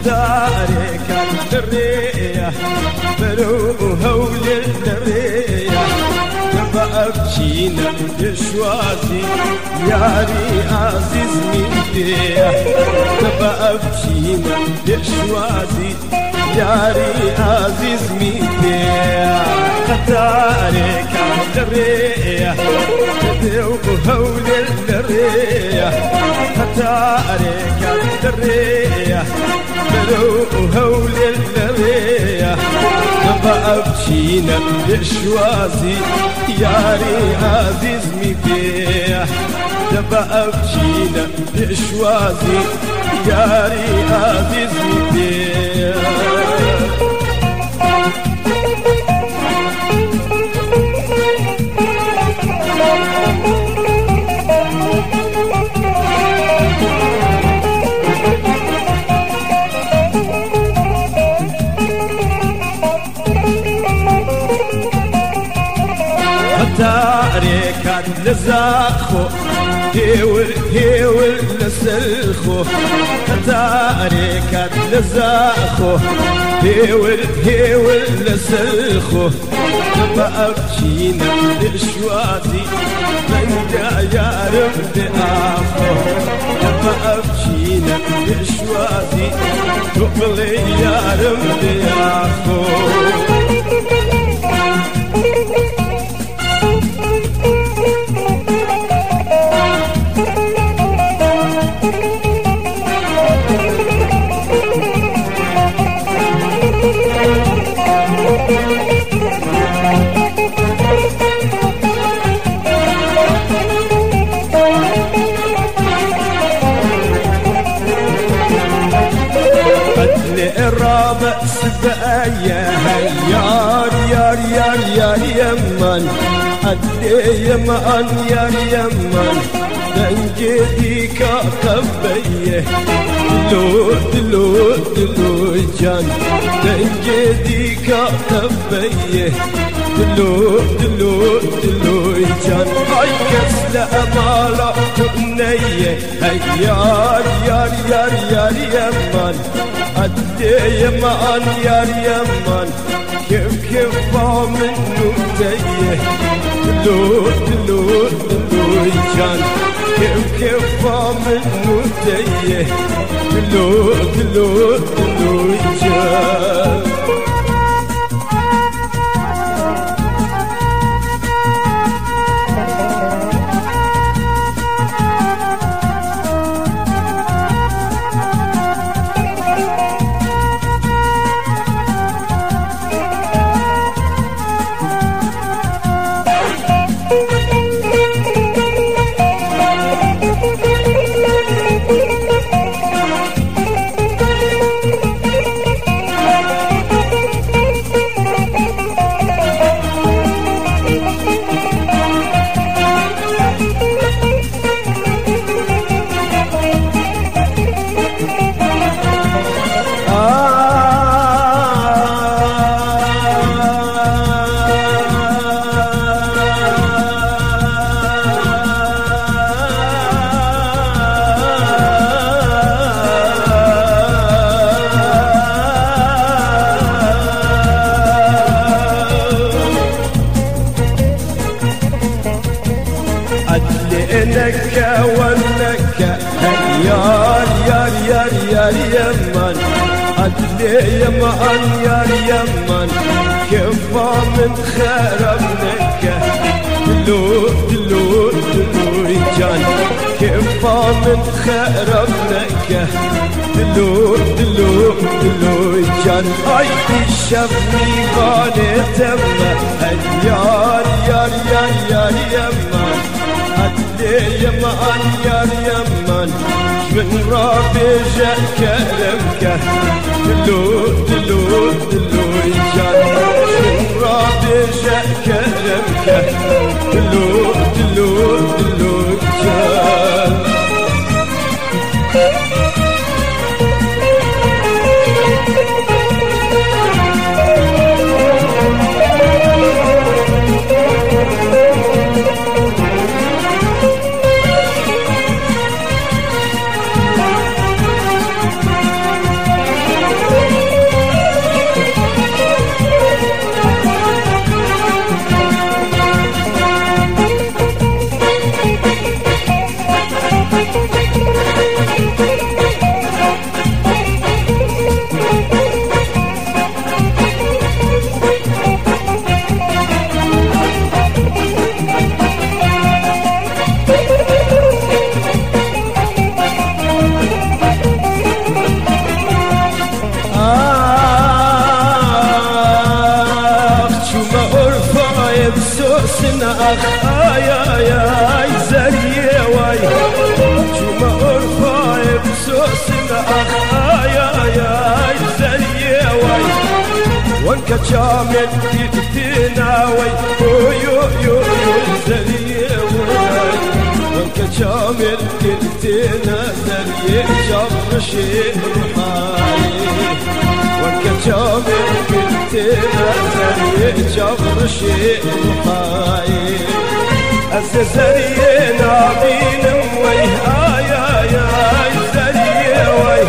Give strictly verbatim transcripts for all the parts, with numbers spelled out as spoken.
دارك الدرية بروها وللدرية تبقى بشينا بشوازي ياري عزيز ميديا تبقى بشينا بشوازي ياري عزيز ميديا دارك الدرية بروها وللدرية دارك الدرية بروها وللدرية نبقى بشينا بشوازي ياري عزيز ميديا نبقى بشينا بشوازي ياري عزيز ميديا تاريك لزاخو هيول هيول لسلخو تاريك لزاخو هيول هيول لسلخو تبقى بشينا بشوازي من جايا رمد آخو تبقى بشينا بشوازي تقلي يا رمد آخو الرابع سبايا يار يار يار يار يمن أدي يمن يار يمن دنجديك قبيه دلو دلو دلو جان دنجديك قبيه دلو دلو دلو جان هاي كسل أمالا تؤنيه يار يار يار يار يمن أدي يمان يار يمان كيف كيف منو تيه دلو دلو دلو جان كيف كيف منو تيه دلو دلو دلو جان نكا والنكا يار يار يار يار يمن أدلي يمان يار يمن كفا من خرب نكا دلو دلو دلو جان كفا من خرب نكا دلو دلو دلو جان أي تشفني غاني تمه يار يار يار يار يمن يمان يار يمان من رابي جاء كرمك دلو دلو دلو جان من رابي جاء كرمك دلو دلو دلو جان بسوسنا أخ آيا يا زريوي شو ما أرفع بسوسنا أخ آيا يا زريوي وانك شامل تتناوي يو يو يو زريوي وانك شامل تتنازل يجر شيء روحاني وانك شامل تتنازل يجر شيء روحاني الزرينا بين ويه آيا يا زريوي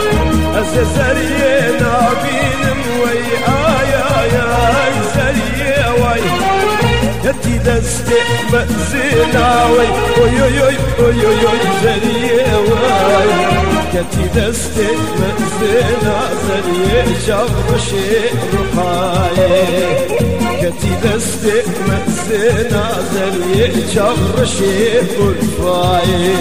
الزرينا بين ويه آيا يا زريوي يتي دستي مأزناوي اويوي اويوي زريوي يتي دستي مأزنا زري جبر شيء رقاي يتي دستي مأزنا زري جبر شيء رقاي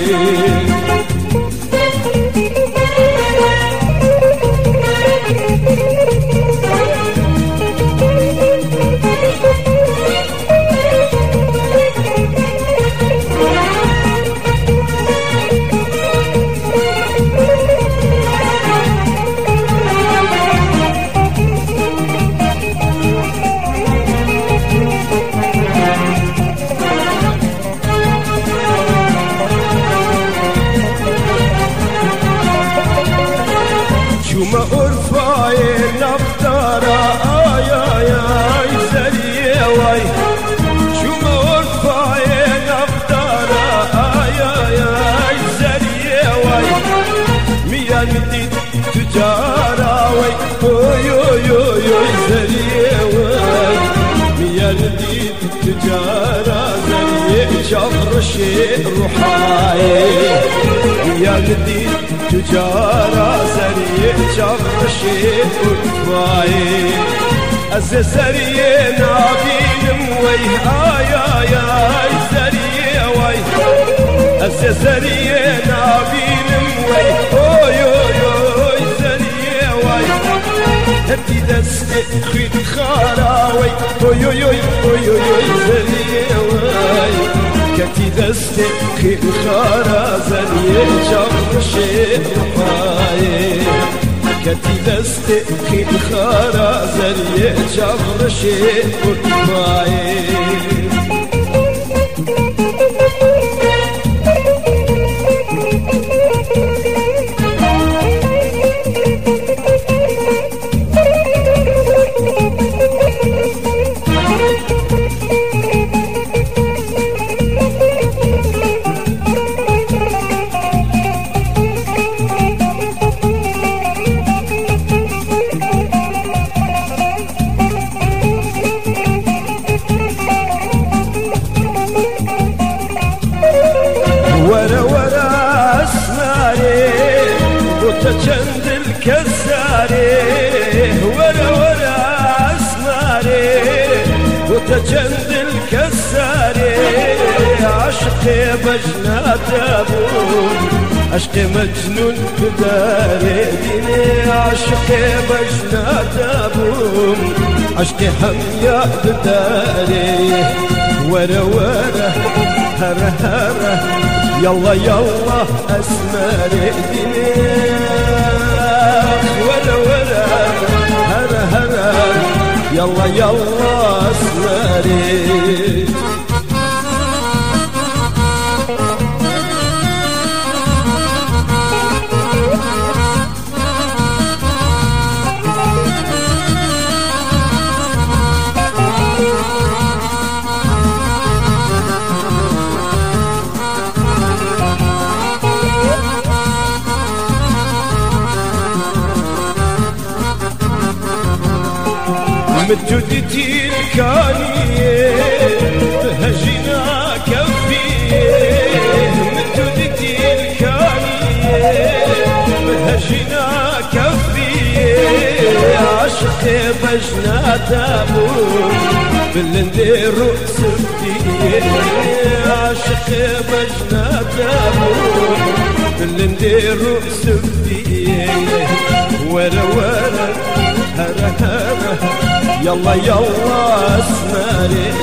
شوما أرفعي نبتارا آيا يا زريوي شوما أرفعي نبتارا آيا يا زريوي ميان دي تجاراوي اويوي زريوي ميان دي تجارا زري جبر شيء روحاي ميان دي تجارة زري جبر شيء أطفاي الزري نابين مويه آيا يا زريوي الزري نابين مويه أويوي زريوي هدي دستي خيط خاراوي أويوي أويوي زريوي كتي دستي خيط خارا زري جبر شيء رقاي كتي دستي خيط خارا زري جبر شيء رقاي ورا ورا اسماري وتجند الكساري ورا ورا اسماري وتجند الكساري عشقي بجنات ابوم عشقي مجنون بداري ديني عشقي بجنات ابوم عشقي حميا بداري ورا ورا هرا هرا يلا يلا اسماري دماغ ولا ولا هرا هرا يلا يلا اسماري مجدتي الكانية بهجنا كفية مجدتي الكانية بهجنا كفية عشقي بجنا تابون بالندير سفتية عشقي بجنا تابون بالندير سفتية ورا ورا هرا هرا يلا يلا اسماري